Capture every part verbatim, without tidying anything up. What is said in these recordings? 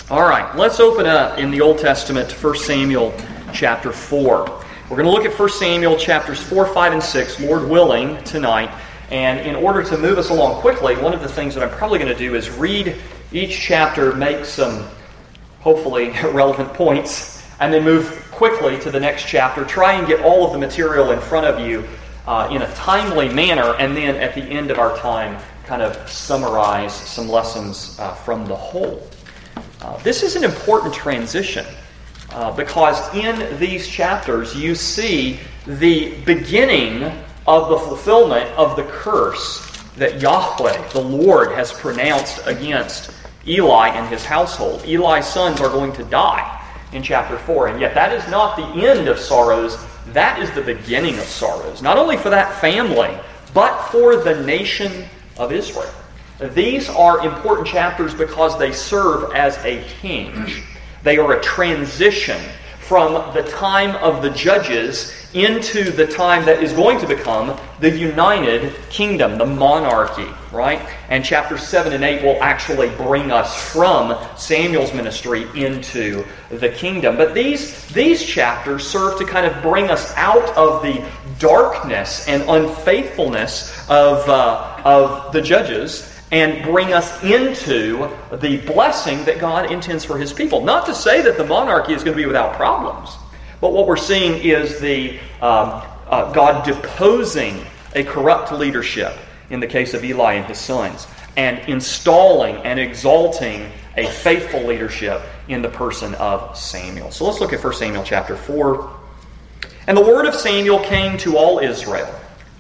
All right, let's open up in the Old Testament to First Samuel chapter four. We're going to look at First Samuel chapters four, five, and six, Lord willing, tonight. And in order to move us along quickly, one of the things that I'm probably going to do is read each chapter, make some hopefully relevant points, and then move quickly to the next chapter. Try and get all of the material in front of you uh, in a timely manner, and then at the end of our time, kind of summarize some lessons uh, from the whole. Uh, this is an important transition uh, because in these chapters you see the beginning of the fulfillment of the curse that Yahweh, the Lord, has pronounced against Eli and his household. Eli's sons are going to die in chapter four, and yet that is not the end of sorrows. That is the beginning of sorrows, not only for that family, but for the nation of Israel. These are important chapters because they serve as a hinge. They are a transition from the time of the judges into the time that is going to become the united kingdom, the monarchy, right? And chapters seven and eight will actually bring us from Samuel's ministry into the kingdom. But these, these chapters serve to kind of bring us out of the darkness and unfaithfulness of, uh, of the judges and bring us into the blessing that God intends for His people. Not to say that the monarchy is going to be without problems, but what we're seeing is the um, uh, God deposing a corrupt leadership in the case of Eli and his sons, and installing and exalting a faithful leadership in the person of Samuel. So let's look at First Samuel chapter four. And the word of Samuel came to all Israel.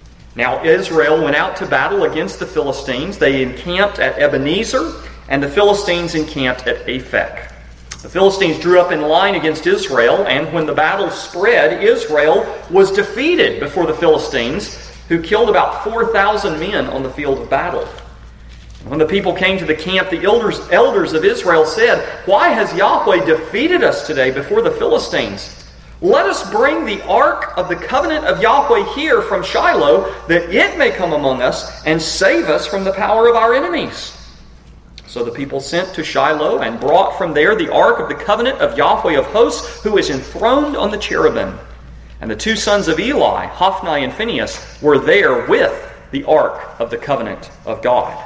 Now Israel went out to battle against the Philistines. They encamped at Ebenezer, and the Philistines encamped at Aphek. The Philistines drew up in line against Israel, and when the battle spread, Israel was defeated before the Philistines, who killed about four thousand men on the field of battle. When the people came to the camp, the elders, elders of Israel said, "Why has Yahweh defeated us today before the Philistines? Let us bring the ark of the covenant of Yahweh here from Shiloh, that it may come among us and save us from the power of our enemies." So the people sent to Shiloh and brought from there the ark of the covenant of Yahweh of hosts, who is enthroned on the cherubim. And the two sons of Eli, Hophni and Phinehas, were there with the ark of the covenant of God.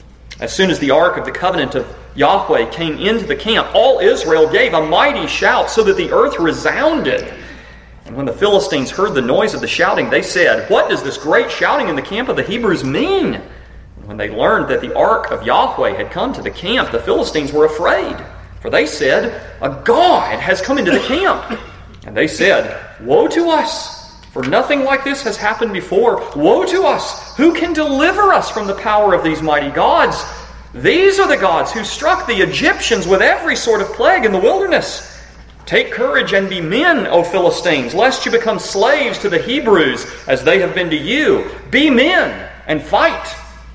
As soon as the ark of the covenant of Yahweh came into the camp, all Israel gave a mighty shout so that the earth resounded. And when the Philistines heard the noise of the shouting, they said, "What does this great shouting in the camp of the Hebrews mean?" And when they learned that the ark of Yahweh had come to the camp, the Philistines were afraid. For they said, "A god has come into the camp." And they said, "Woe to us, for nothing like this has happened before. Woe to us! Who can deliver us from the power of these mighty gods? These are the gods who struck the Egyptians with every sort of plague in the wilderness. Take courage and be men, O Philistines, lest you become slaves to the Hebrews, as they have been to you. Be men and fight."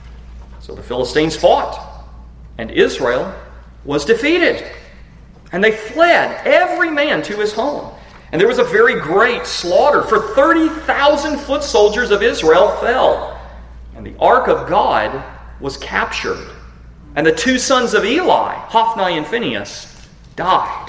So the Philistines fought, and Israel was defeated. And they fled, every man to his home. And there was a very great slaughter, for thirty thousand foot soldiers of Israel fell. And the ark of God was captured. And the two sons of Eli, Hophni and Phinehas, died.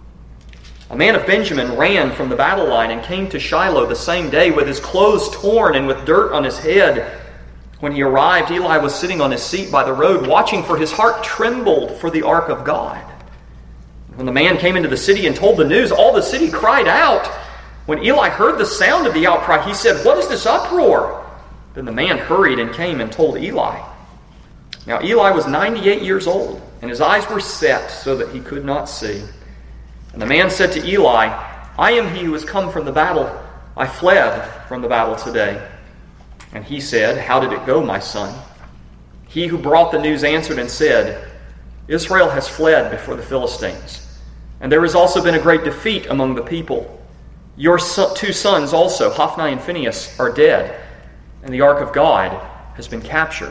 A man of Benjamin ran from the battle line and came to Shiloh the same day with his clothes torn and with dirt on his head. When he arrived, Eli was sitting on his seat by the road, watching, for his heart trembled for the ark of God. When the man came into the city and told the news, all the city cried out. When Eli heard the sound of the outcry, he said, "What is this uproar?" Then the man hurried and came and told Eli. Now Eli was ninety-eight years old, and his eyes were set so that he could not see. And the man said to Eli, "I am he who has come from the battle. I fled from the battle today." And he said, "How did it go, my son?" He who brought the news answered and said, "Israel has fled before the Philistines, and there has also been a great defeat among the people. Your two sons also, Hophni and Phinehas, are dead, and the ark of God has been captured."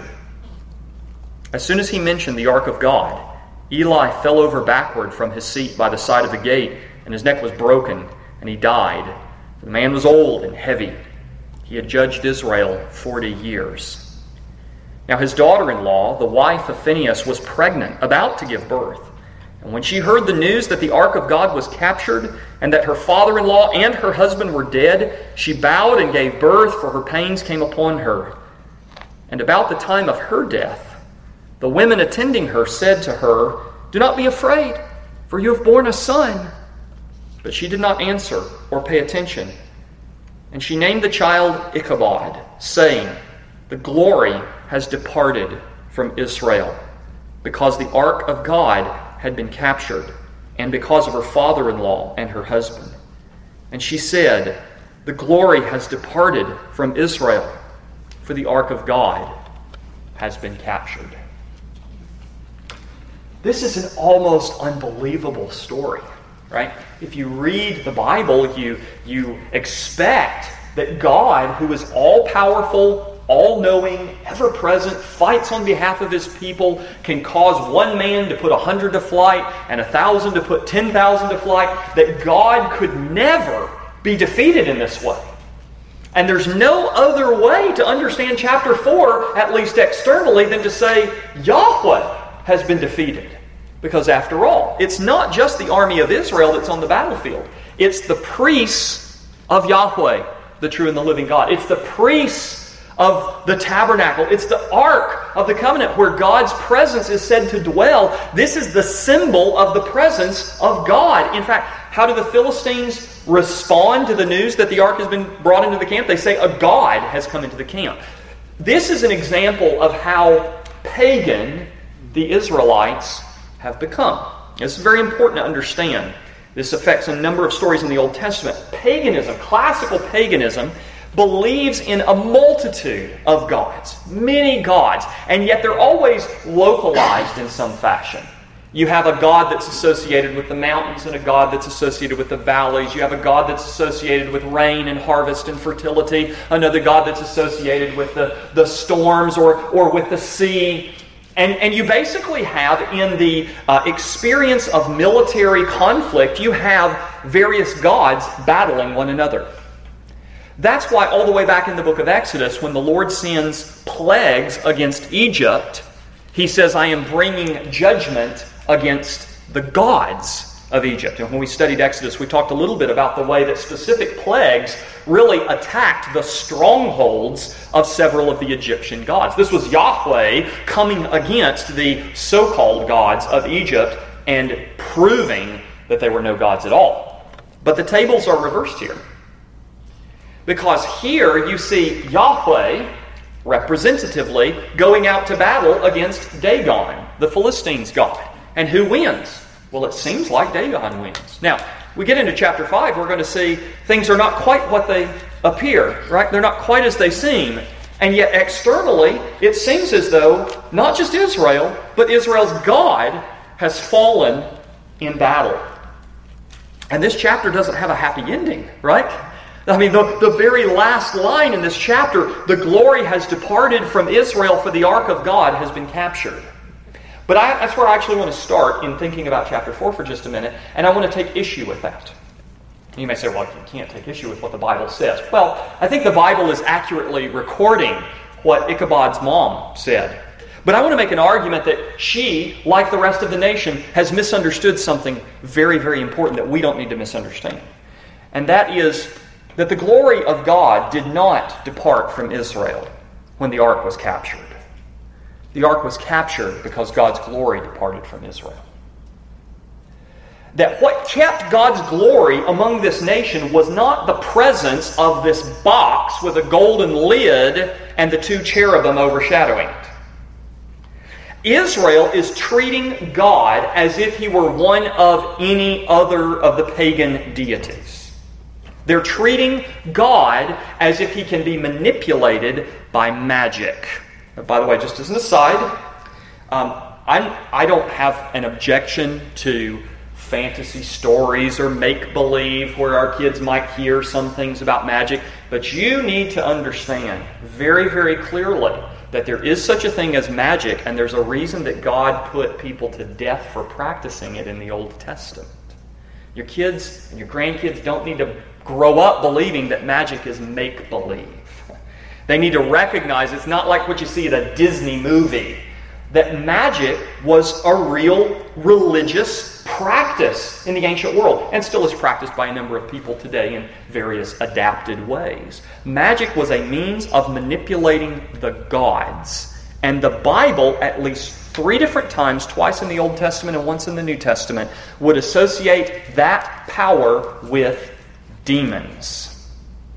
As soon as he mentioned the ark of God, Eli fell over backward from his seat by the side of the gate, and his neck was broken, and he died. The man was old and heavy. He had judged Israel forty years. Now his daughter-in-law, the wife of Phinehas, was pregnant, about to give birth. And when she heard the news that the ark of God was captured, and that her father-in-law and her husband were dead, she bowed and gave birth, for her pains came upon her. And about the time of her death, the women attending her said to her, "Do not be afraid, for you have borne a son." But she did not answer or pay attention. And she named the child Ichabod, saying, "The glory has departed from Israel, because the ark of God had been captured, and because of her father-in-law and her husband." And she said, "The glory has departed from Israel, for the ark of God has been captured." This is an almost unbelievable story, right? If you read the Bible, you, you expect that God, who is all-powerful, all-knowing, ever-present, fights on behalf of His people, can cause one man to put a hundred to flight and a thousand to put ten thousand to flight, that God could never be defeated in this way. And there's no other way to understand chapter four, at least externally, than to say Yahweh has been defeated. Because after all, it's not just the army of Israel that's on the battlefield. It's the priests of Yahweh, the true and the living God. It's the priests of the tabernacle. It's the ark of the covenant where God's presence is said to dwell. This is the symbol of the presence of God. In fact, how do the Philistines respond to the news that the ark has been brought into the camp? They say, "A god has come into the camp." This is an example of how pagan the Israelites have become. This is very important to understand. This affects a number of stories in the Old Testament. Paganism, classical paganism, believes in a multitude of gods, many gods, and yet they're always localized in some fashion. You have a god that's associated with the mountains and a god that's associated with the valleys. You have a god that's associated with rain and harvest and fertility. Another god that's associated with the, the storms or, or with the sea. And, and you basically have, in the uh, experience of military conflict, you have various gods battling one another. That's why all the way back in the book of Exodus, when the Lord sends plagues against Egypt, He says, "I am bringing judgment against the gods of Egypt." And when we studied Exodus, we talked a little bit about the way that specific plagues really attacked the strongholds of several of the Egyptian gods. This was Yahweh coming against the so-called gods of Egypt and proving that they were no gods at all. But the tables are reversed here. Because here you see Yahweh, representatively, going out to battle against Dagon, the Philistines' god. And who wins? Well, it seems like Dagon wins. Now, we get into chapter five, we're going to see things are not quite what they appear, right? They're not quite as they seem. And yet externally, it seems as though not just Israel, but Israel's God has fallen in battle. And this chapter doesn't have a happy ending, right? I mean, the, the very last line in this chapter, "The glory has departed from Israel, for the ark of God has been captured." But I, that's where I actually want to start in thinking about chapter four for just a minute, and I want to take issue with that. You may say, well, you can't take issue with what the Bible says. Well, I think the Bible is accurately recording what Ichabod's mom said. But I want to make an argument that she, like the rest of the nation, has misunderstood something very, very important that we don't need to misunderstand. And that is that the glory of God did not depart from Israel when the ark was captured. The ark was captured because God's glory departed from Israel. That what kept God's glory among this nation was not the presence of this box with a golden lid and the two cherubim overshadowing it. Israel is treating God as if He were one of any other of the pagan deities. They're treating God as if He can be manipulated by magic. By the way, just as an aside, um, I'm, I don't have an objection to fantasy stories or make-believe where our kids might hear some things about magic, but you need to understand very, very clearly that there is such a thing as magic, and there's a reason that God put people to death for practicing it in the Old Testament. Your kids and your grandkids don't need to grow up believing that magic is make-believe. They need to recognize it's not like what you see in a Disney movie, that magic was a real religious practice in the ancient world and still is practiced by a number of people today in various adapted ways. Magic was a means of manipulating the gods. And the Bible, at least three different times, twice in the Old Testament and once in the New Testament, would associate that power with demons.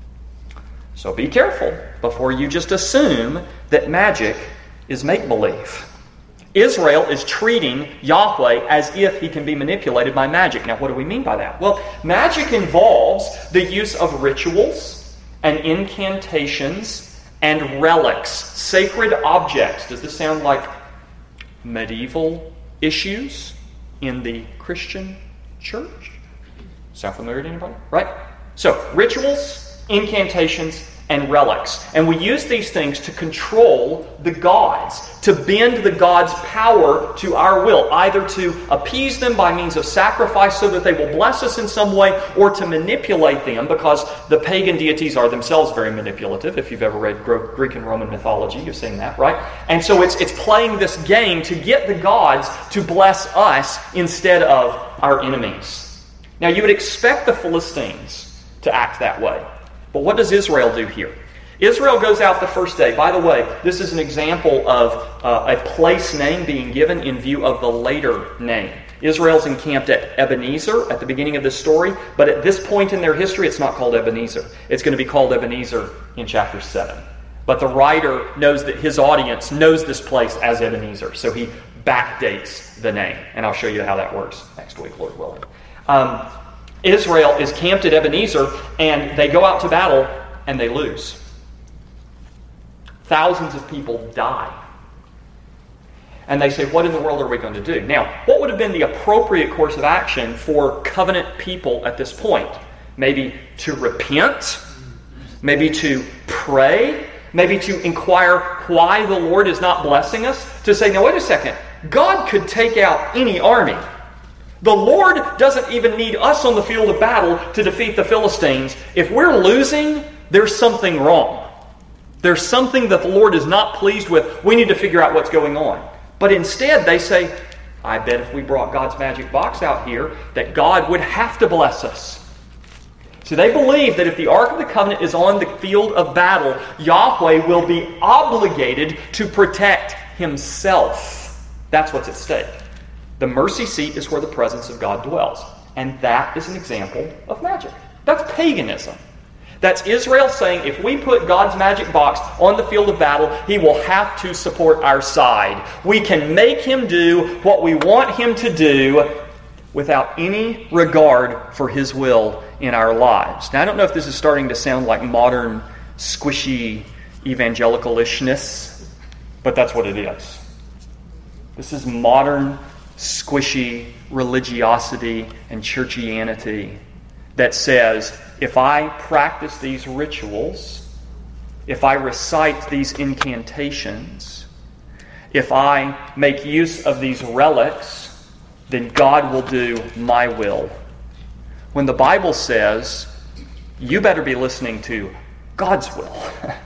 So be careful before you just assume that magic is make-believe. Israel is treating Yahweh as if he can be manipulated by magic. Now, what do we mean by that? Well, magic involves the use of rituals and incantations and relics, sacred objects. Does this sound like medieval issues in the Christian church? Sound familiar to anybody? Right? So, rituals, incantations, and relics. And we use these things to control the gods, to bend the gods' power to our will, either to appease them by means of sacrifice so that they will bless us in some way, or to manipulate them, because the pagan deities are themselves very manipulative. If you've ever read Greek and Roman mythology, you've seen that, right? And so it's, it's playing this game to get the gods to bless us instead of our enemies. Now, you would expect the Philistines to act that way. But what does Israel do here? Israel goes out the first day. By the way, this is an example of uh, a place name being given in view of the later name. Israel's encamped at Ebenezer at the beginning of this story, but at this point in their history, it's not called Ebenezer. It's going to be called Ebenezer in chapter seven. But the writer knows that his audience knows this place as Ebenezer, so he backdates the name. And I'll show you how that works next week, Lord willing. Um, Israel is camped at Ebenezer, and they go out to battle, and they lose. Thousands of people die. And they say, what in the world are we going to do? Now, what would have been the appropriate course of action for covenant people at this point? Maybe to repent, maybe to pray, maybe to inquire why the Lord is not blessing us, to say, now wait a second, God could take out any army. The Lord doesn't even need us on the field of battle to defeat the Philistines. If we're losing, there's something wrong. There's something that the Lord is not pleased with. We need to figure out what's going on. But instead they say, I bet if we brought God's magic box out here, that God would have to bless us. So they believe that if the Ark of the Covenant is on the field of battle, Yahweh will be obligated to protect himself. That's what's at stake. The mercy seat is where the presence of God dwells. And that is an example of magic. That's paganism. That's Israel saying, if we put God's magic box on the field of battle, he will have to support our side. We can make him do what we want him to do without any regard for his will in our lives. Now, I don't know if this is starting to sound like modern, squishy evangelicalishness, but that's what it is. This is modern, squishy religiosity and churchianity that says, if I practice these rituals, if I recite these incantations, if I make use of these relics, then God will do my will. When the Bible says, you better be listening to God's will.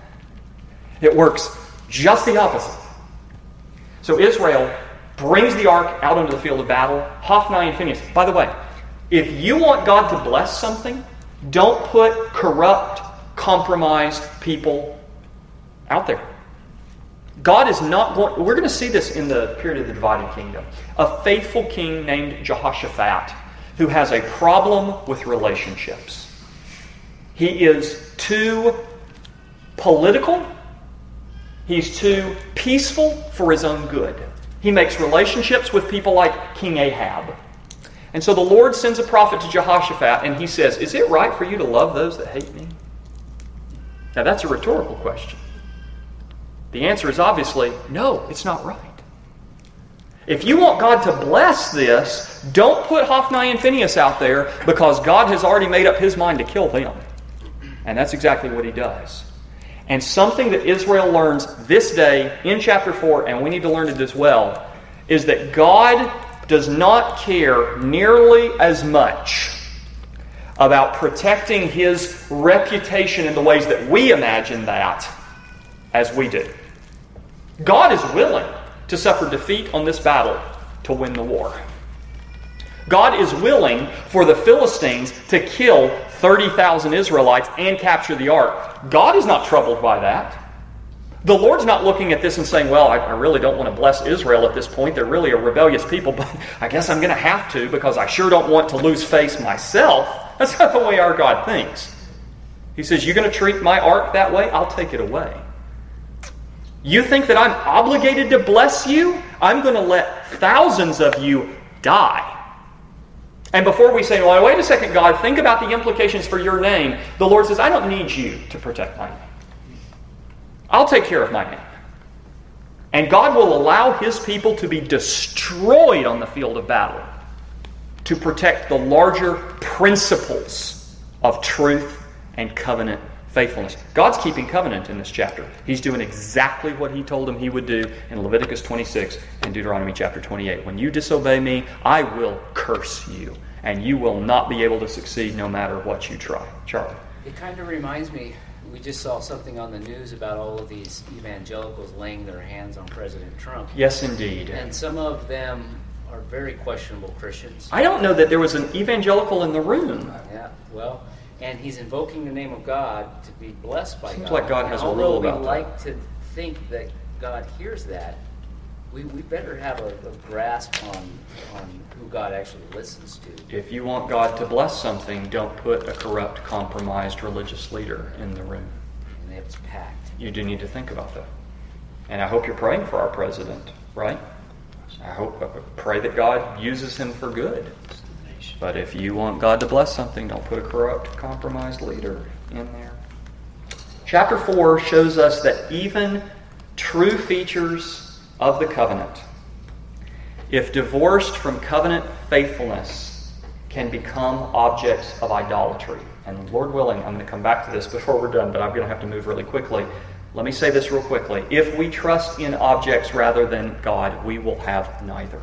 It works just the opposite. So Israel brings the ark out onto the field of battle. Hophni and Phinehas. By the way, if you want God to bless something, don't put corrupt, compromised people out there. God is not going... We're going to see this in the period of the divided kingdom. A faithful king named Jehoshaphat who has a problem with relationships. He is too political. He's too peaceful for his own good. He makes relationships with people like King Ahab. And so the Lord sends a prophet to Jehoshaphat, and he says, is it right for you to love those that hate me? Now that's a rhetorical question. The answer is obviously, no, it's not right. If you want God to bless this, don't put Hophni and Phinehas out there, because God has already made up his mind to kill them. And that's exactly what he does. And something that Israel learns this day in chapter four, and we need to learn it as well, is that God does not care nearly as much about protecting his reputation in the ways that we imagine that as we do. God is willing to suffer defeat on this battle to win the war. God is willing for the Philistines to kill thirty thousand Israelites and capture the ark. God is not troubled by that. The Lord's not looking at this and saying, well, I, I really don't want to bless Israel at this point. They're really a rebellious people, but I guess I'm going to have to because I sure don't want to lose face myself. That's not the way our God thinks. He says, you're going to treat my ark that way? I'll take it away. You think that I'm obligated to bless you? I'm going to let thousands of you die. And before we say, well, wait a second, God, think about the implications for your name, the Lord says, I don't need you to protect my name. I'll take care of my name. And God will allow His people to be destroyed on the field of battle to protect the larger principles of truth and covenant faithfulness. God's keeping covenant in this chapter. He's doing exactly what He told him He would do in Leviticus twenty-six and Deuteronomy chapter twenty-eight. When you disobey me, I will curse you, and you will not be able to succeed no matter what you try. Charlie? It kind of reminds me, we just saw something on the news about all of these evangelicals laying their hands on President Trump. Yes, indeed. And some of them are very questionable Christians. I don't know that there was an evangelical in the room. Yeah, well, and he's invoking the name of God to be blessed by Seems God. like God has a rule about that. Although we like to think that God hears that, we, we better have a, a grasp on, on who God actually listens to. If you want God to bless something, don't put a corrupt, compromised religious leader in the room. And it's packed. You do need to think about that. And I hope you're praying for our president, right? I hope, I pray that God uses him for good. But if you want God to bless something, don't put a corrupt, compromised leader in there. Chapter four shows us that even true features of the covenant, if divorced from covenant faithfulness, can become objects of idolatry. And Lord willing, I'm going to come back to this before we're done, but I'm going to have to move really quickly. Let me say this real quickly. If we trust in objects rather than God, we will have neither.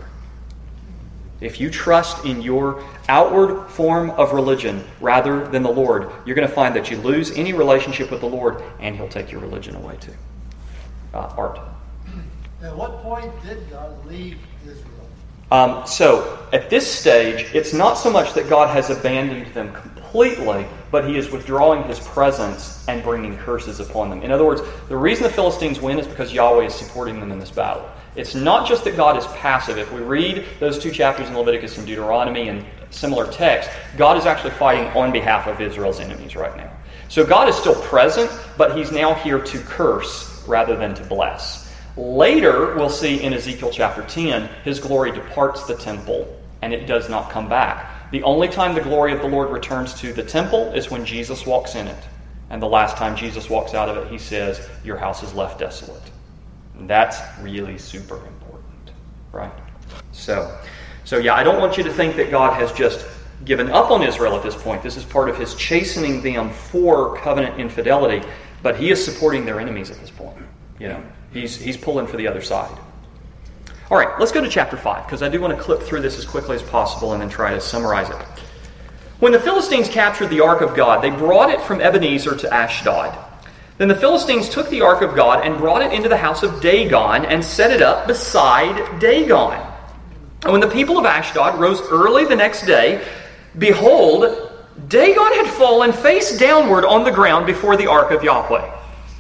If you trust in your outward form of religion rather than the Lord, you're going to find that you lose any relationship with the Lord, and He'll take your religion away too. Uh, Art. At what point did God leave Israel? Um, so, at this stage, it's not so much that God has abandoned them completely, but He is withdrawing His presence and bringing curses upon them. In other words, the reason the Philistines win is because Yahweh is supporting them in this battle. It's not just that God is passive. If we read those two chapters in Leviticus and Deuteronomy and similar texts, God is actually fighting on behalf of Israel's enemies right now. So God is still present, but He's now here to curse rather than to bless. Later, we'll see in Ezekiel chapter ten, His glory departs the temple, and it does not come back. The only time the glory of the Lord returns to the temple is when Jesus walks in it. And the last time Jesus walks out of it, He says, your house is left desolate. And that's really super important, right? So, so yeah, I don't want you to think that God has just given up on Israel at this point. This is part of His chastening them for covenant infidelity, but He is supporting their enemies at this point. You know, He's He's pulling for the other side. All right, let's go to chapter five, because I do want to clip through this as quickly as possible and then try to summarize it. When the Philistines captured the ark of God, they brought it from Ebenezer to Ashdod. Then the Philistines took the ark of God and brought it into the house of Dagon and set it up beside Dagon. And when the people of Ashdod rose early the next day, behold, Dagon had fallen face downward on the ground before the ark of Yahweh.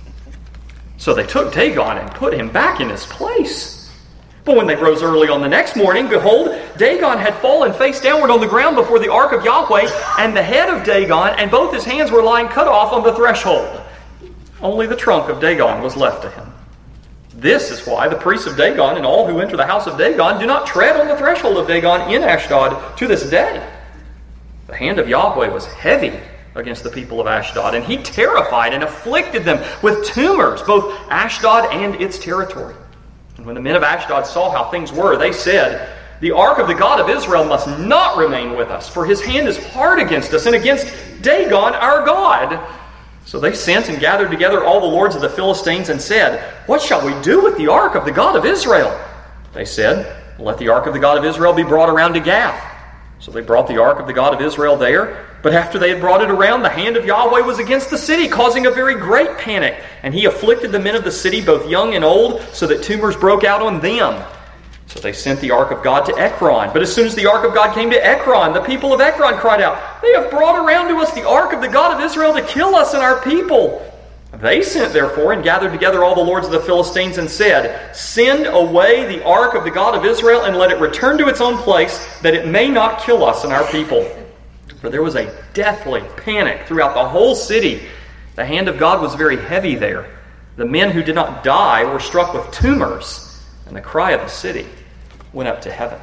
So they took Dagon and put him back in his place. But when they rose early on the next morning, behold, Dagon had fallen face downward on the ground before the ark of Yahweh, and the head of Dagon and both his hands were lying cut off on the threshold. Only the trunk of Dagon was left to him. This is why the priests of Dagon and all who enter the house of Dagon do not tread on the threshold of Dagon in Ashdod to this day. The hand of Yahweh was heavy against the people of Ashdod, and He terrified and afflicted them with tumors, both Ashdod and its territory. And when the men of Ashdod saw how things were, they said, the ark of the God of Israel must not remain with us, for his hand is hard against us and against Dagon our God. So they sent and gathered together all the lords of the Philistines and said, what shall we do with the ark of the God of Israel? They said, let the ark of the God of Israel be brought around to Gath. So they brought the ark of the God of Israel there. But after they had brought it around, the hand of Yahweh was against the city, causing a very great panic. And He afflicted the men of the city, both young and old, so that tumors broke out on them. So they sent the ark of God to Ekron. But as soon as the ark of God came to Ekron, the people of Ekron cried out, "They have brought around to us the ark of the God of Israel to kill us and our people." They sent, therefore, and gathered together all the lords of the Philistines and said, "Send away the ark of the God of Israel and let it return to its own place, that it may not kill us and our people." For there was a deathly panic throughout the whole city. The hand of God was very heavy there. The men who did not die were struck with tumors, and the cry of the city went up to heaven.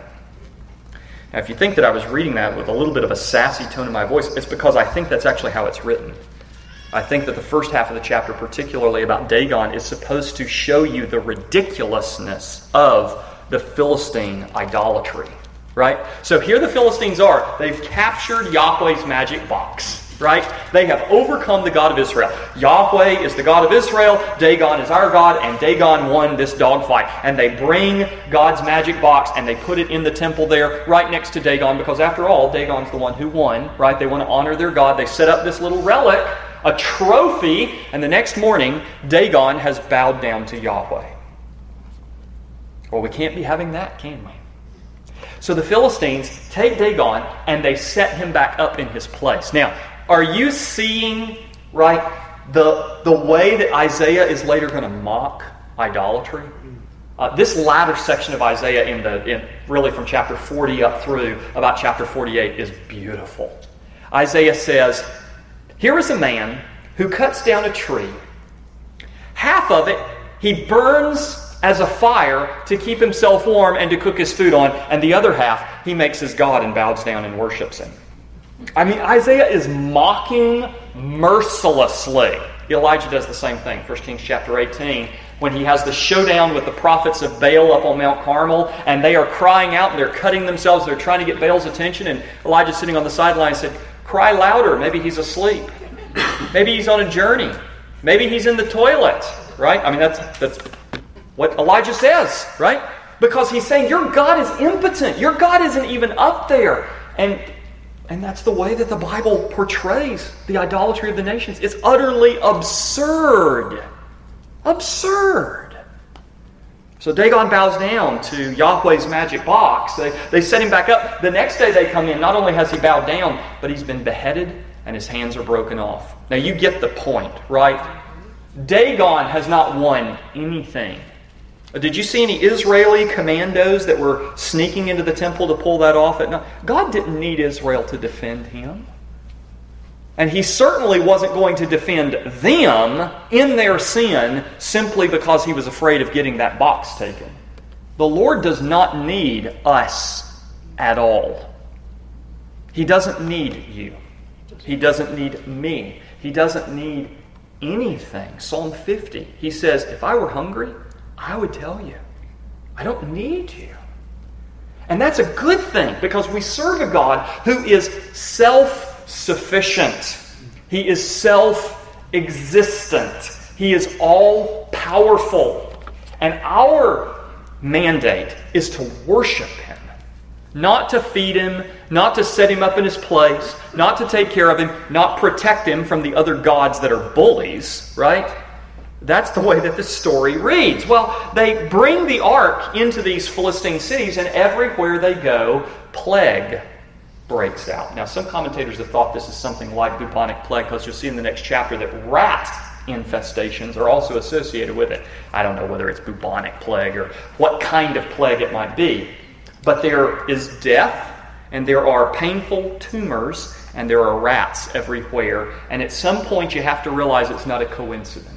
Now, if you think that I was reading that with a little bit of a sassy tone in my voice, it's because I think that's actually how it's written. I think that the first half of the chapter, particularly about Dagon, is supposed to show you the ridiculousness of the Philistine idolatry. Right? So here the Philistines are. They've captured Yahweh's magic box. Right? They have overcome the God of Israel. Yahweh is the God of Israel. Dagon is our God. And Dagon won this dogfight. And they bring God's magic box and they put it in the temple there right next to Dagon. Because after all, Dagon's the one who won. Right? They want to honor their God. They set up this little relic, a trophy. And the next morning, Dagon has bowed down to Yahweh. Well, we can't be having that, can we? So the Philistines take Dagon and they set him back up in his place. Now, are you seeing, right, the, the way that Isaiah is later going to mock idolatry? Uh, this latter section of Isaiah, in the in really from chapter forty up through about chapter forty-eight, is beautiful. Isaiah says, "Here is a man who cuts down a tree. Half of it he burns as a fire to keep himself warm and to cook his food on, and the other half he makes his God and bows down and worships him." I mean, Isaiah is mocking mercilessly. Elijah does the same thing. First Kings chapter eighteen, when he has the showdown with the prophets of Baal up on Mount Carmel, and they are crying out and they're cutting themselves, they're trying to get Baal's attention, and Elijah's sitting on the sideline and said, "Cry louder, maybe he's asleep. Maybe he's on a journey. Maybe he's in the toilet." Right? I mean, that's that's what Elijah says, right? Because he's saying, your God is impotent. Your God isn't even up there. And, and that's the way that the Bible portrays the idolatry of the nations. It's utterly absurd. Absurd. So Dagon bows down to Yahweh's magic box. They, they set him back up. The next day they come in. Not only has he bowed down, but he's been beheaded and his hands are broken off. Now you get the point, right? Dagon has not won anything. Did you see any Israeli commandos that were sneaking into the temple to pull that off at night? God didn't need Israel to defend him. And he certainly wasn't going to defend them in their sin simply because he was afraid of getting that box taken. The Lord does not need us at all. He doesn't need you. He doesn't need me. He doesn't need anything. Psalm fifty, he says, if I were hungry, I would tell you. I don't need you. And that's a good thing because we serve a God who is self-sufficient. He is self-existent. He is all-powerful. And our mandate is to worship Him. Not to feed Him, not to set Him up in His place, not to take care of Him, not protect Him from the other gods that are bullies, right? That's the way that the story reads. Well, they bring the ark into these Philistine cities, and everywhere they go, plague breaks out. Now, some commentators have thought this is something like bubonic plague, because you'll see in the next chapter that rat infestations are also associated with it. I don't know whether it's bubonic plague or what kind of plague it might be. But there is death, and there are painful tumors, and there are rats everywhere. And at some point you have to realize it's not a coincidence.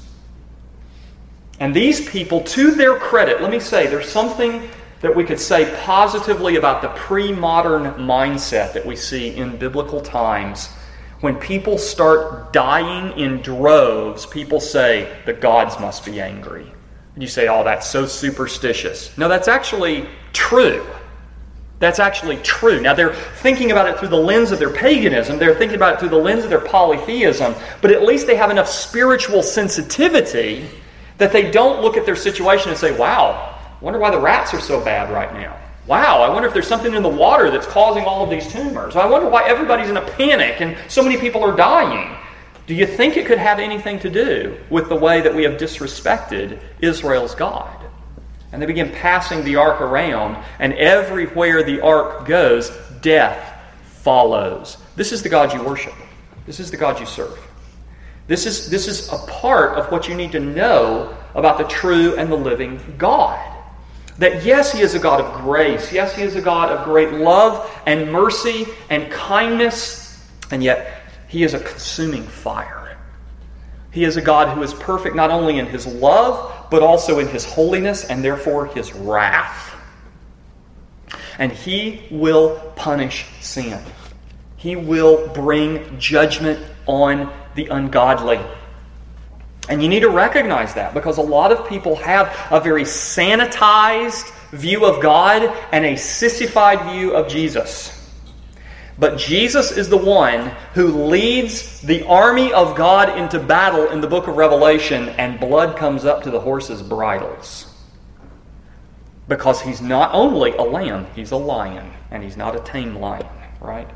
And these people, to their credit, let me say, there's something that we could say positively about the pre-modern mindset that we see in biblical times. When people start dying in droves, people say, the gods must be angry. And you say, oh, that's so superstitious. No, that's actually true. That's actually true. Now, they're thinking about it through the lens of their paganism. They're thinking about it through the lens of their polytheism. But at least they have enough spiritual sensitivity that they don't look at their situation and say, wow, I wonder why the rats are so bad right now. Wow, I wonder if there's something in the water that's causing all of these tumors. I wonder why everybody's in a panic and so many people are dying. Do you think it could have anything to do with the way that we have disrespected Israel's God? And they begin passing the ark around, and everywhere the ark goes, death follows. This is the God you worship. This is the God you serve. This is, this is a part of what you need to know about the true and the living God. That yes, He is a God of grace. Yes, He is a God of great love and mercy and kindness. And yet, He is a consuming fire. He is a God who is perfect not only in His love, but also in His holiness and therefore His wrath. And He will punish sin. He will bring judgment on the ungodly. And you need to recognize that, because a lot of people have a very sanitized view of God and a sissified view of Jesus. But Jesus is the one who leads the army of God into battle in the book of Revelation, and blood comes up to the horses' bridles. Because He's not only a lamb, He's a lion, and He's not a tame lion, right?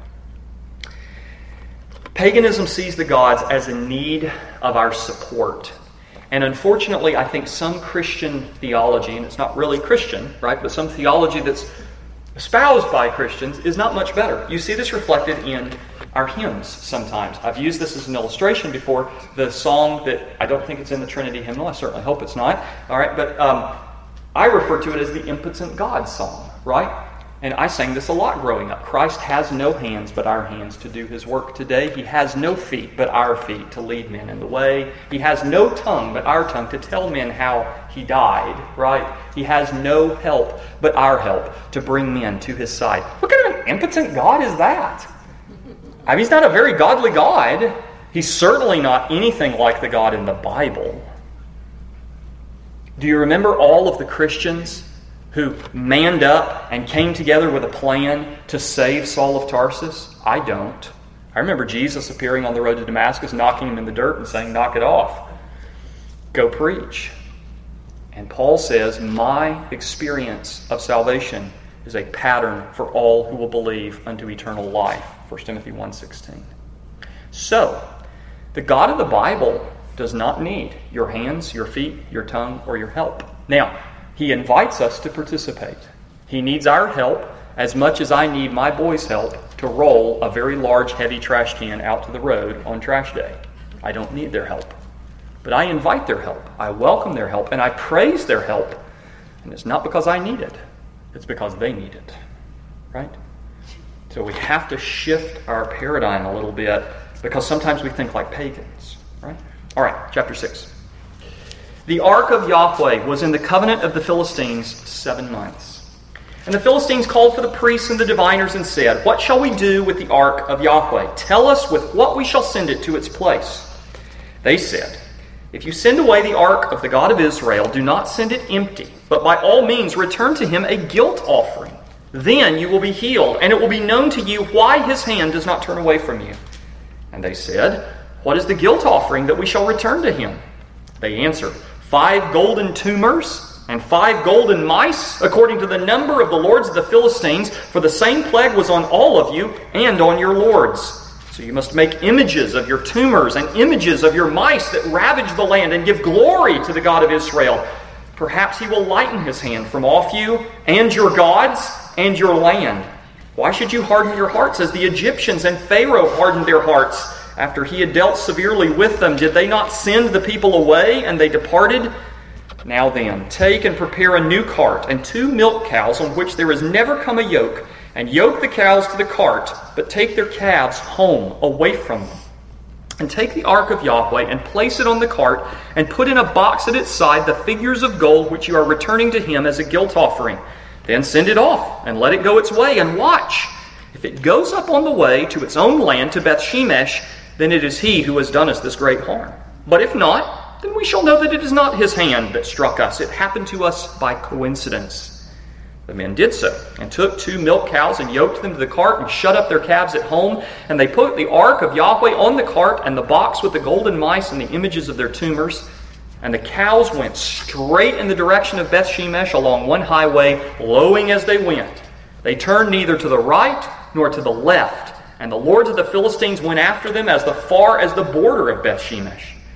Paganism sees the gods as in need of our support. And unfortunately, I think some Christian theology, and it's not really Christian, right, but some theology that's espoused by Christians is not much better. You see this reflected in our hymns sometimes. I've used this as an illustration before. The song that, I don't think it's in the Trinity hymnal, I certainly hope it's not, all right, but um, I refer to it as the impotent God song, right? And I sang this a lot growing up. Christ has no hands but our hands to do His work today. He has no feet but our feet to lead men in the way. He has no tongue but our tongue to tell men how He died, right? He has no help but our help to bring men to His side. What kind of an impotent God is that? I mean, He's not a very godly God. He's certainly not anything like the God in the Bible. Do you remember all of the Christians who manned up and came together with a plan to save Saul of Tarsus? I don't. I remember Jesus appearing on the road to Damascus, knocking him in the dirt and saying, "Knock it off. Go preach." And Paul says, my experience of salvation is a pattern for all who will believe unto eternal life. First Timothy one sixteen. So, the God of the Bible does not need your hands, your feet, your tongue, or your help. Now, He invites us to participate. He needs our help as much as I need my boys' help to roll a very large, heavy trash can out to the road on trash day. I don't need their help. But I invite their help. I welcome their help, and I praise their help. And it's not because I need it. It's because they need it. Right? So we have to shift our paradigm a little bit, because sometimes we think like pagans. Right? All right, chapter six. The ark of Yahweh was in the covenant of the Philistines seven months. And the Philistines called for the priests and the diviners and said, "What shall we do with the ark of Yahweh? Tell us with what we shall send it to its place." They said, "If you send away the ark of the God of Israel, do not send it empty, but by all means return to Him a guilt offering. Then you will be healed, and it will be known to you why His hand does not turn away from you." And they said, "What is the guilt offering that we shall return to Him?" They answered, Five golden tumors and five golden mice, according to the number of the lords of the Philistines, for the same plague was on all of you and on your lords. So you must make images of your tumors and images of your mice that ravage the land, and give glory to the God of Israel. Perhaps He will lighten His hand from off you and your gods and your land. Why should you harden your hearts as the Egyptians and Pharaoh hardened their hearts? After he had dealt severely with them, did they not send the people away, and they departed? Now then, take and prepare a new cart, and two milk cows on which there has never come a yoke, and yoke the cows to the cart, but take their calves home, away from them. And take the ark of Yahweh, and place it on the cart, and put in a box at its side the figures of gold which you are returning to Him as a guilt offering. Then send it off, and let it go its way, and watch. If it goes up on the way to its own land, to Beth Shemesh, then it is He who has done us this great harm. But if not, then we shall know that it is not His hand that struck us. It happened to us by coincidence. The men did so, and took two milk cows, and yoked them to the cart, and shut up their calves at home. And they put the ark of Yahweh on the cart, and the box with the golden mice and the images of their tumors. And the cows went straight in the direction of Beth Shemesh along one highway, lowing as they went. They turned neither to the right nor to the left. And the lords of the Philistines went after them as the far as the border of Beth Shemesh.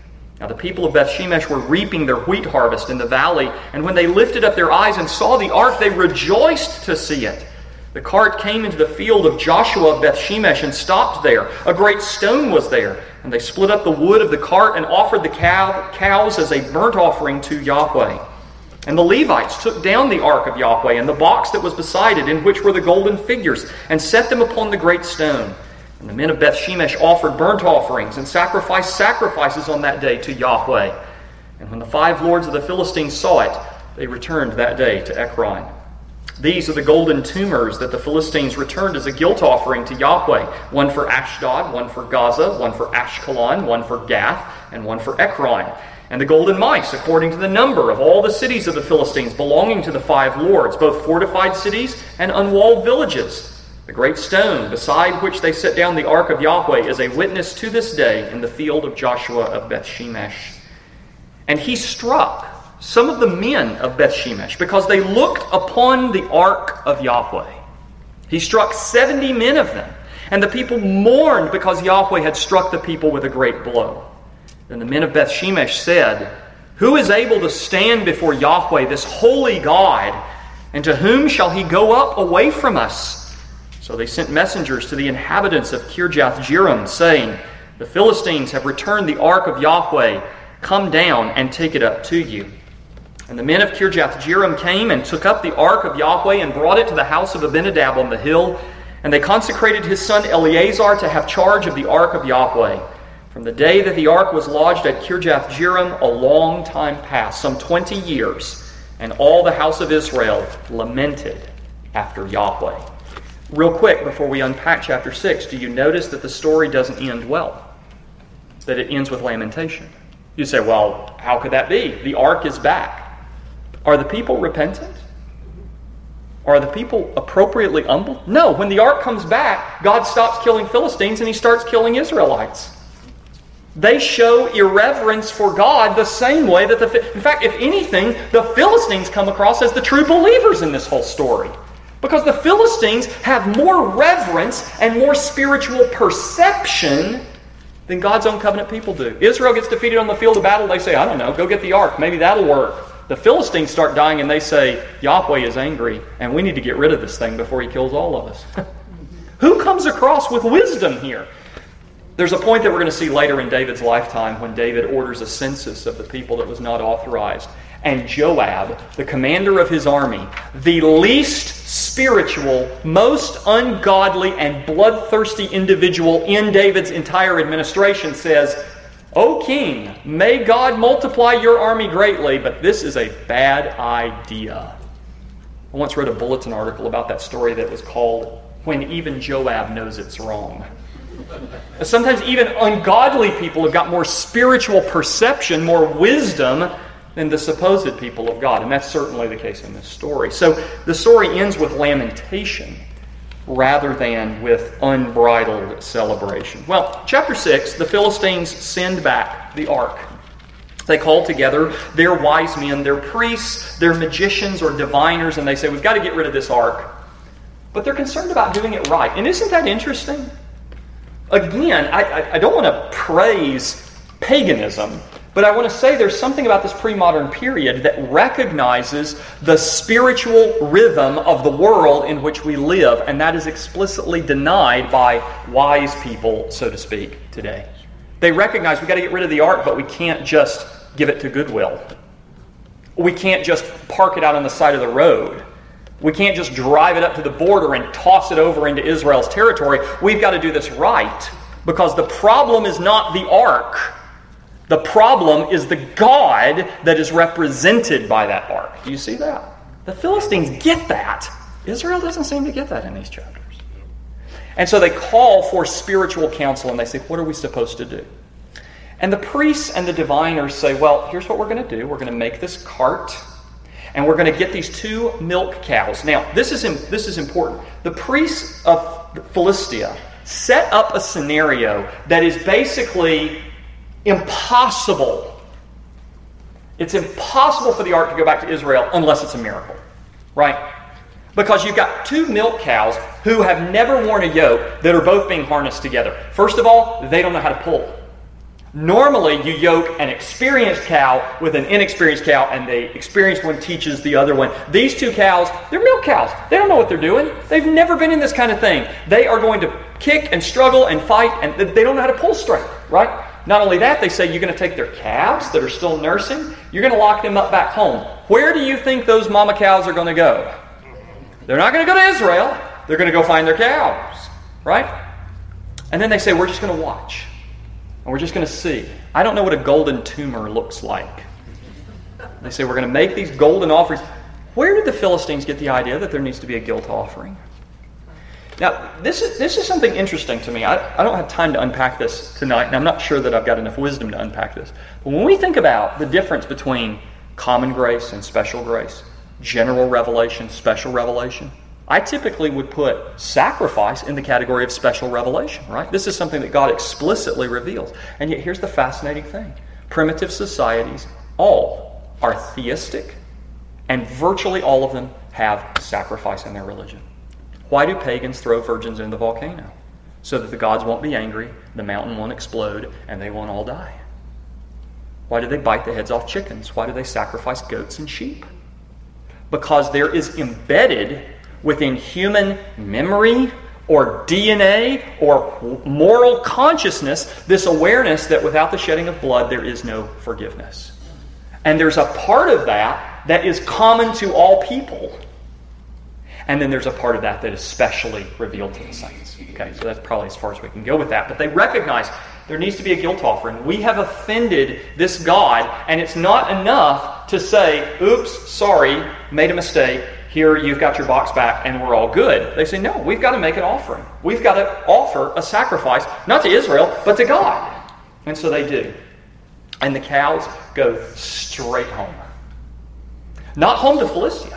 Now the people of Beth Shemesh were reaping their wheat harvest in the valley, and when they lifted up their eyes and saw the ark, they rejoiced to see it. The cart came into the field of Joshua of Beth Shemesh and stopped there. A great stone was there, and they split up the wood of the cart and offered the cow, cows as a burnt offering to Yahweh. And the Levites took down the ark of Yahweh and the box that was beside it, in which were the golden figures, and set them upon the great stone. And the men of Beth Shemesh offered burnt offerings and sacrificed sacrifices on that day to Yahweh. And when the five lords of the Philistines saw it, they returned that day to Ekron. These are the golden tumors that the Philistines returned as a guilt offering to Yahweh. One for Ashdod, one for Gaza, one for Ashkelon, one for Gath, and one for Ekron. And the golden mice, according to the number of all the cities of the Philistines belonging to the five lords, both fortified cities and unwalled villages. The great stone beside which they set down the ark of Yahweh is a witness to this day in the field of Joshua of Beth Shemesh. And he struck some of the men of Beth Shemesh because they looked upon the ark of Yahweh. He struck seventy men of them, and the people mourned because Yahweh had struck the people with a great blow. Then the men of Beth Shemesh said, "Who is able to stand before Yahweh, this holy God, and to whom shall he go up away from us?" So they sent messengers to the inhabitants of Kirjath-jearim, saying, "The Philistines have returned the ark of Yahweh. Come down and take it up to you." And the men of Kirjath-jearim came and took up the ark of Yahweh and brought it to the house of Abinadab on the hill. And they consecrated his son Eleazar to have charge of the ark of Yahweh. From the day that the ark was lodged at Kirjath-jearim, a long time passed, some twenty years, and all the house of Israel lamented after Yahweh. Real quick, before we unpack chapter six, do you notice that the story doesn't end well? That it ends with lamentation. You say, well, how could that be? The ark is back. Are the people repentant? Are the people appropriately humbled? No, when the ark comes back, God stops killing Philistines and he starts killing Israelites. They show irreverence for God the same way that the... In fact, if anything, the Philistines come across as the true believers in this whole story. Because the Philistines have more reverence and more spiritual perception than God's own covenant people do. Israel gets defeated on the field of battle. They say, I don't know, go get the ark. Maybe that'll work. The Philistines start dying and they say, Yahweh is angry and we need to get rid of this thing before he kills all of us. Who comes across with wisdom here? There's a point that we're going to see later in David's lifetime when David orders a census of the people that was not authorized. And Joab, the commander of his army, the least spiritual, most ungodly, and bloodthirsty individual in David's entire administration, says, O king, may God multiply your army greatly, but this is a bad idea. I once read a bulletin article about that story that was called When Even Joab Knows It's Wrong. Sometimes even ungodly people have got more spiritual perception, more wisdom than the supposed people of God. And that's certainly the case in this story. So the story ends with lamentation rather than with unbridled celebration. Well, chapter six, the Philistines send back the ark. They call together their wise men, their priests, their magicians or diviners, and they say, we've got to get rid of this ark. But they're concerned about doing it right. And isn't that interesting? Again, I, I, I don't want to praise paganism, but I want to say there's something about this pre-modern period that recognizes the spiritual rhythm of the world in which we live, and that is explicitly denied by wise people, so to speak, today. They recognize we've got to get rid of the ark, but we can't just give it to Goodwill. We can't just park it out on the side of the road. We can't just drive it up to the border and toss it over into Israel's territory. We've got to do this right, because the problem is not the ark. The problem is the God that is represented by that ark. Do you see that? The Philistines get that. Israel doesn't seem to get that in these chapters. And so they call for spiritual counsel and they say, what are we supposed to do? And the priests and the diviners say, well, here's what we're going to do. We're going to make this cart and we're going to get these two milk cows. Now, this is, this is important. The priests of Philistia set up a scenario that is basically impossible. It's impossible for the ark to go back to Israel unless it's a miracle, right? Because you've got two milk cows who have never worn a yoke that are both being harnessed together. First of all, they don't know how to pull. Normally, you yoke an experienced cow with an inexperienced cow, and the experienced one teaches the other one. These two cows, they're milk cows. They don't know what they're doing. They've never been in this kind of thing. They are going to kick and struggle and fight, and they don't know how to pull straight, right? Not only that, they say you're going to take their calves that are still nursing, you're going to lock them up back home. Where do you think those mama cows are going to go? They're not going to go to Israel. They're going to go find their cows, right? And then they say, we're just going to watch. And we're just going to see. I don't know what a golden tumor looks like. They say, we're going to make these golden offerings. Where did the Philistines get the idea that there needs to be a guilt offering? Now, this is this is something interesting to me. I, I don't have time to unpack this tonight, and I'm not sure that I've got enough wisdom to unpack this. But when we think about the difference between common grace and special grace, general revelation, special revelation, I typically would put sacrifice in the category of special revelation, right? This is something that God explicitly reveals. And yet here's the fascinating thing. Primitive societies, all are theistic, and virtually all of them have sacrifice in their religion. Why do pagans throw virgins in the volcano? So that the gods won't be angry, the mountain won't explode, and they won't all die. Why do they bite the heads off chickens? Why do they sacrifice goats and sheep? Because there is embedded within human memory or D N A or moral consciousness this awareness that without the shedding of blood there is no forgiveness. And there's a part of that that is common to all people. And then there's a part of that that is specially revealed to the saints. Okay, so that's probably as far as we can go with that. But they recognize there needs to be a guilt offering. We have offended this God, and it's not enough to say, oops, sorry, made a mistake. Here, you've got your box back, and we're all good. They say, no, we've got to make an offering. We've got to offer a sacrifice, not to Israel, but to God. And so they do. And the cows go straight home. Not home to Philistia,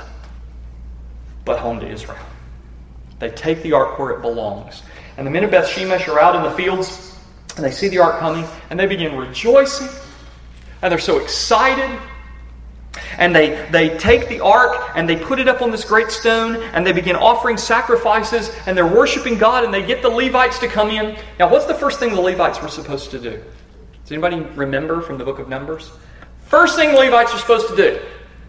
but home to Israel. They take the ark where it belongs. And the men of Beth Shemesh are out in the fields, and they see the ark coming, and they begin rejoicing. And they're so excited. And they, they take the ark, and they put it up on this great stone, and they begin offering sacrifices, and they're worshiping God, and they get the Levites to come in. Now, what's the first thing the Levites were supposed to do? Does anybody remember from the book of Numbers? First thing the Levites are supposed to do: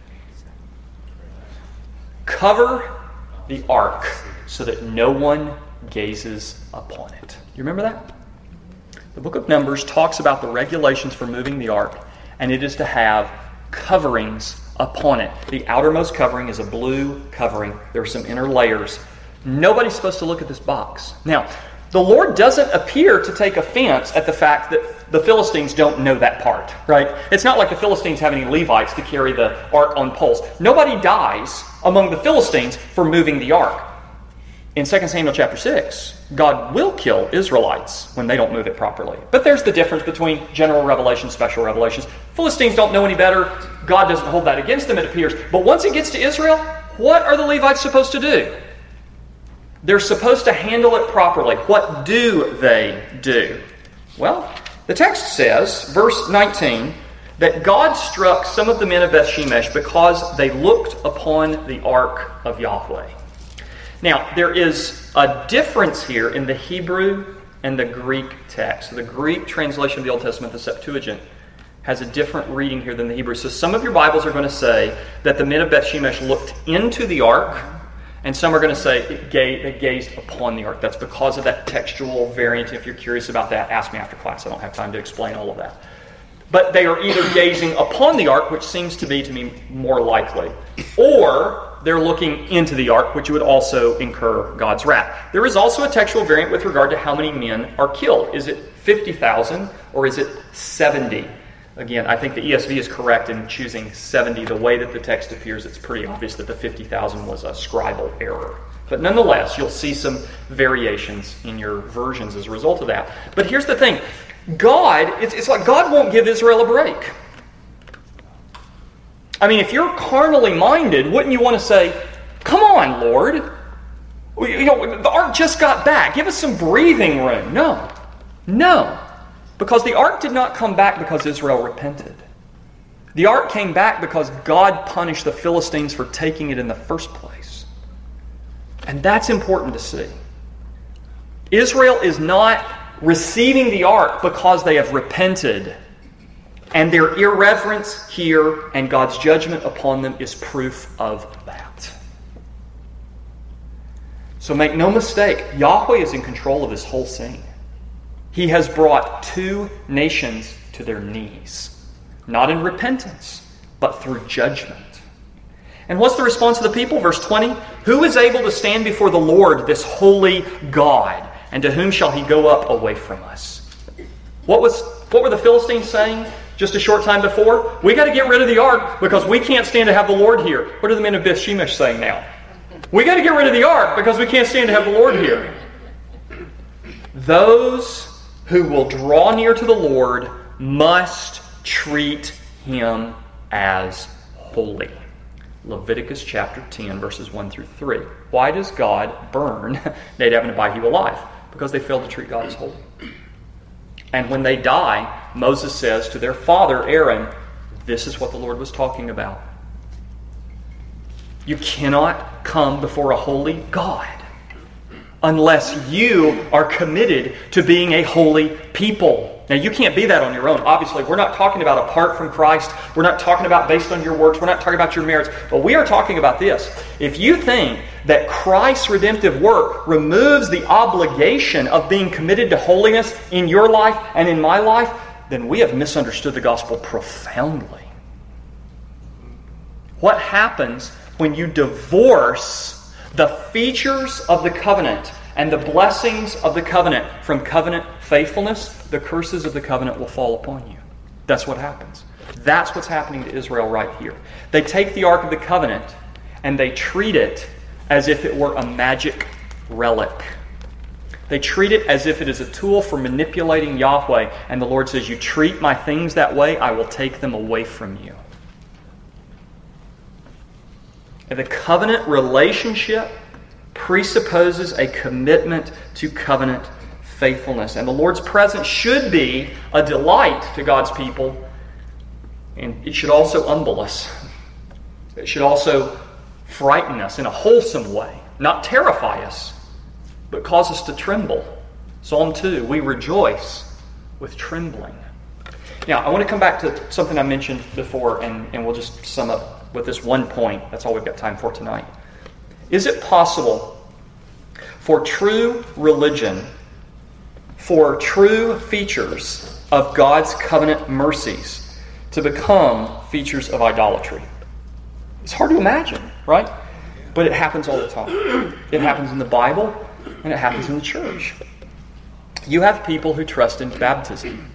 cover the ark so that no one gazes upon it. You remember that? The book of Numbers talks about the regulations for moving the ark, and it is to have coverings upon it. The outermost covering is a blue covering. There are some inner layers. Nobody's supposed to look at this box. Now, the Lord doesn't appear to take offense at the fact that the Philistines don't know that part, right? It's not like the Philistines have any Levites to carry the ark on poles. Nobody dies among the Philistines for moving the ark. In Second Samuel chapter six, God will kill Israelites when they don't move it properly. But there's the difference between general revelation, special revelations. Philistines don't know any better. God doesn't hold that against them, it appears. But once it gets to Israel, what are the Levites supposed to do? They're supposed to handle it properly. What do they do? Well, the text says, verse nineteen, that God struck some of the men of Beth Shemesh because they looked upon the ark of Yahweh. Now, there is a difference here in the Hebrew and the Greek text. So the Greek translation of the Old Testament, the Septuagint, has a different reading here than the Hebrew. So some of your Bibles are going to say that the men of Beth Shemesh looked into the ark, and some are going to say it ga- they gazed upon the ark. That's because of that textual variant. If you're curious about that, ask me after class. I don't have time to explain all of that. But they are either gazing upon the ark, which seems to be to me more likely, or they're looking into the ark, which would also incur God's wrath. There is also a textual variant with regard to how many men are killed. Is it fifty thousand or is it seventy? Again, I think the E S V is correct in choosing seventy. The way that the text appears, it's pretty obvious that the fifty thousand was a scribal error. But nonetheless, you'll see some variations in your versions as a result of that. But here's the thing. God, it's, it's like God won't give Israel a break. I mean, if you're carnally minded, wouldn't you want to say, come on, Lord. You know, the ark just got back. Give us some breathing room. No. No. Because the ark did not come back because Israel repented. The ark came back because God punished the Philistines for taking it in the first place. And that's important to see. Israel is not receiving the ark because they have repented. And their irreverence here and God's judgment upon them is proof of that. So make no mistake, Yahweh is in control of this whole scene. He has brought two nations to their knees, not in repentance, but through judgment. And what's the response of the people? Verse twenty, who is able to stand before the Lord, this holy God, and to whom shall he go up away from us? What was what were the Philistines saying just a short time before? We got to get rid of the ark because we can't stand to have the Lord here. What are the men of Beth Shemesh saying now? We got to get rid of the ark because we can't stand to have the Lord here. Those who will draw near to the Lord must treat him as holy. Leviticus chapter ten, verses one through three. Why does God burn Nadab and Abihu alive? Because they failed to treat God as holy. And when they die, Moses says to their father Aaron, this is what the Lord was talking about. You cannot come before a holy God unless you are committed to being a holy people. Now, you can't be that on your own. Obviously, we're not talking about apart from Christ. We're not talking about based on your works. We're not talking about your merits. But we are talking about this. If you think that Christ's redemptive work removes the obligation of being committed to holiness in your life and in my life, then we have misunderstood the gospel profoundly. What happens when you divorce the features of the covenant and the blessings of the covenant from covenant faithfulness? The curses of the covenant will fall upon you. That's what happens. That's what's happening to Israel right here. They take the Ark of the Covenant and they treat it as if it were a magic relic. They treat it as if it is a tool for manipulating Yahweh. And the Lord says, you treat my things that way, I will take them away from you. And the covenant relationship presupposes a commitment to covenant faithfulness. And the Lord's presence should be a delight to God's people. And it should also humble us. It should also frighten us in a wholesome way. Not terrify us, but cause us to tremble. Psalm two, we rejoice with trembling. Now, I want to come back to something I mentioned before, and, and we'll just sum up with this one point. That's all we've got time for tonight. Is it possible for true religion, for true features of God's covenant mercies to become features of idolatry? It's hard to imagine, right? But it happens all the time. It happens in the Bible, and it happens in the church. You have people who trust in baptism.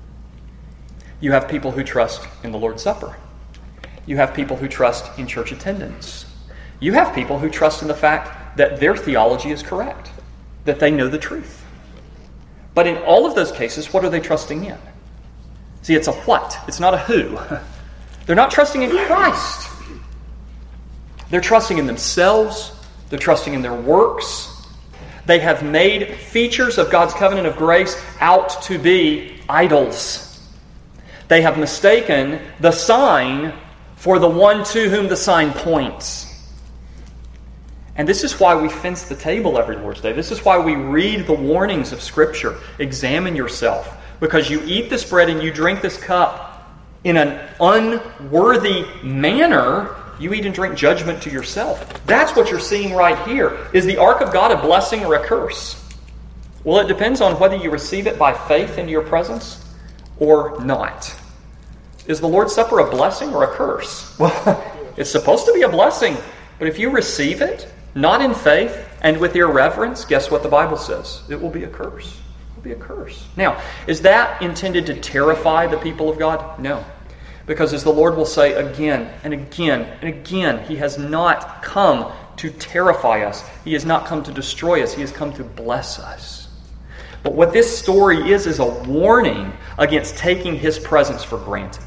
You have people who trust in the Lord's Supper. You have people who trust in church attendance. You have people who trust in the fact that their theology is correct, that they know the truth. But in all of those cases, what are they trusting in? See, it's a what. It's not a who. They're not trusting in Christ. They're trusting in themselves. They're trusting in their works. They have made features of God's covenant of grace out to be idols. They have mistaken the sign for the one to whom the sign points. And this is why we fence the table every Lord's Day. This is why we read the warnings of Scripture. Examine yourself. Because you eat this bread and you drink this cup in an unworthy manner, you eat and drink judgment to yourself. That's what you're seeing right here. Is the ark of God a blessing or a curse? Well, it depends on whether you receive it by faith into your presence or not. Is the Lord's Supper a blessing or a curse? Well, it's supposed to be a blessing. But if you receive it, not in faith and with irreverence, guess what the Bible says? It will be a curse. It will be a curse. Now, is that intended to terrify the people of God? No. Because as the Lord will say again and again and again, He has not come to terrify us. He has not come to destroy us. He has come to bless us. But what this story is, is a warning against taking His presence for granted.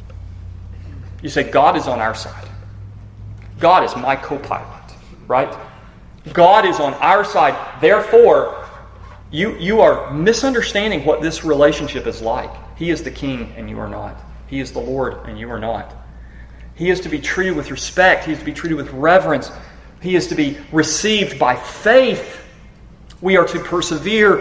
You say, God is on our side. God is my co-pilot, right? God is on our side. Therefore, you, you are misunderstanding what this relationship is like. He is the king and you are not. He is the Lord and you are not. He is to be treated with respect. He is to be treated with reverence. He is to be received by faith. We are to persevere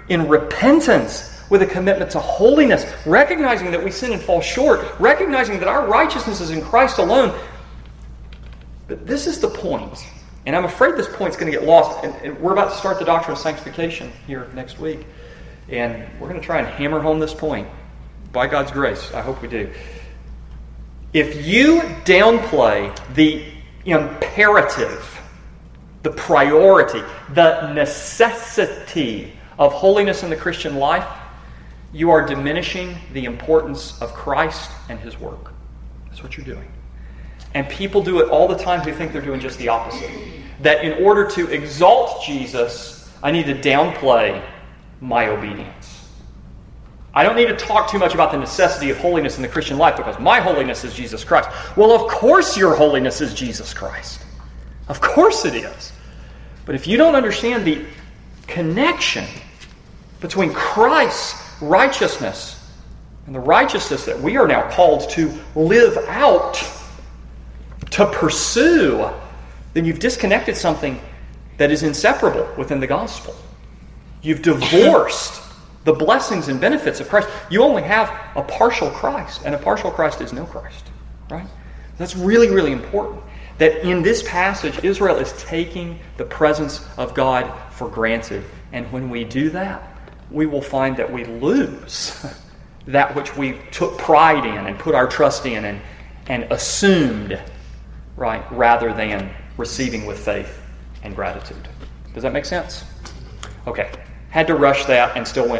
in repentance, with a commitment to holiness, recognizing that we sin and fall short, recognizing that our righteousness is in Christ alone. But this is the point, and I'm afraid this point's going to get lost. And, and we're about to start the doctrine of sanctification here next week, and we're going to try and hammer home this point. By God's grace, I hope we do. If you downplay the imperative, the priority, the necessity of holiness in the Christian life, you are diminishing the importance of Christ and His work. That's what you're doing. And people do it all the time who think they're doing just the opposite. That in order to exalt Jesus, I need to downplay my obedience. I don't need to talk too much about the necessity of holiness in the Christian life because my holiness is Jesus Christ. Well, of course your holiness is Jesus Christ. Of course it is. But if you don't understand the connection between Christ's righteousness and the righteousness that we are now called to live out, to pursue, then you've disconnected something that is inseparable within the gospel. You've divorced the blessings and benefits of Christ. You only have a partial Christ, and a partial Christ is no Christ. Right? That's really, really important. That in this passage, Israel is taking the presence of God for granted. And when we do that, we will find that we lose that which we took pride in and put our trust in and, and assumed, right, rather than receiving with faith and gratitude. Does that make sense? Okay. Had to rush that and still went